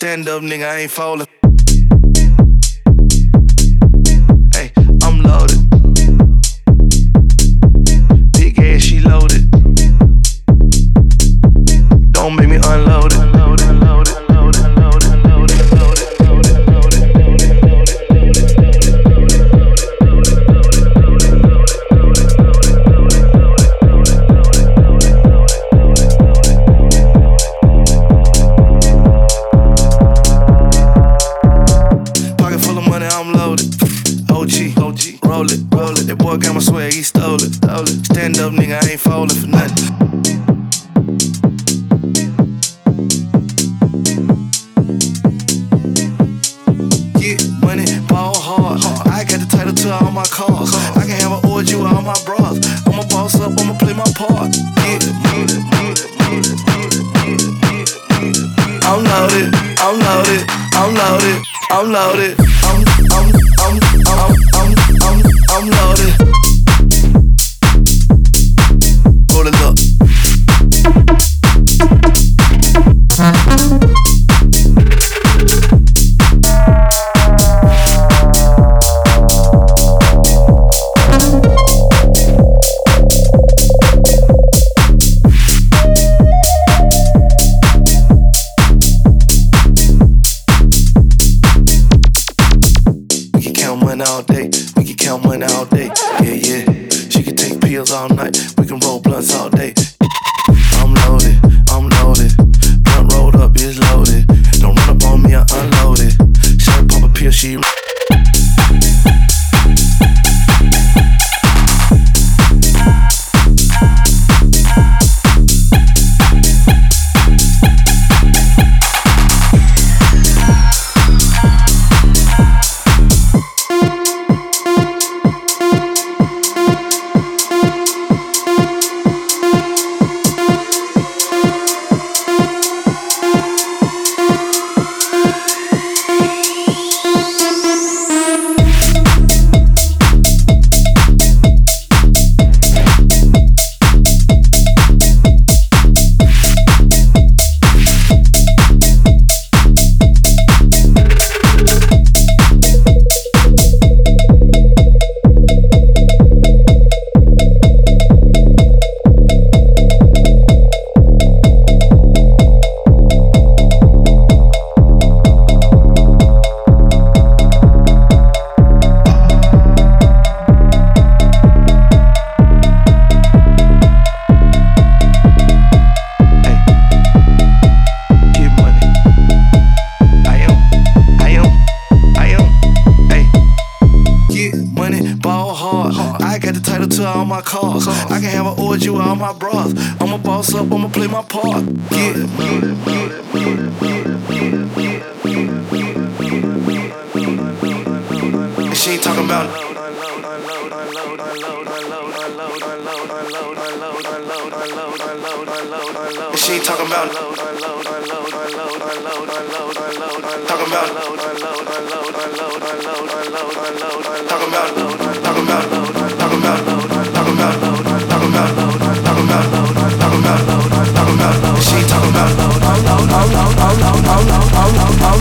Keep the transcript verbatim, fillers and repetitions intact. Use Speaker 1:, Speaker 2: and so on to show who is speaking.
Speaker 1: Stand up, nigga, I ain't falling. Hey, I'm loaded. Big ass, she loaded. Don't make me unload it. Pocket full of money, I'm loaded. O G, O G, roll it, roll it. That boy got my swag, he stole it, stole it. Stand up, nigga, I ain't falling for nothing. Money, ball hard. I got the title to all my cars. I can have an orgy with all my bras. I'ma boss up, I'ma play my part. Yeah. I'm loaded, I'm loaded, I'm loaded, I'm loaded. I'm, I'm, I'm, I'm, I'm, I'm, I'm loaded. Roll it up. All day, we can count money all day. Yeah, yeah. She can take pills all night. We can roll blunts all day. I'm loaded, I'm loaded. Blunt rolled up is loaded. Don't run up on me, I unloaded. Shot pop a pill, she. I got the title to all my cars. I can have an orgy with all my bras. I'ma boss up, I'ma play my part. Yeah. And she ain't talking about. And she ain't talking about. Talking about. Talking about. Talking about. Talking about. Talking about. Talking about. Talking about. Talking about. Talking about. She talking about.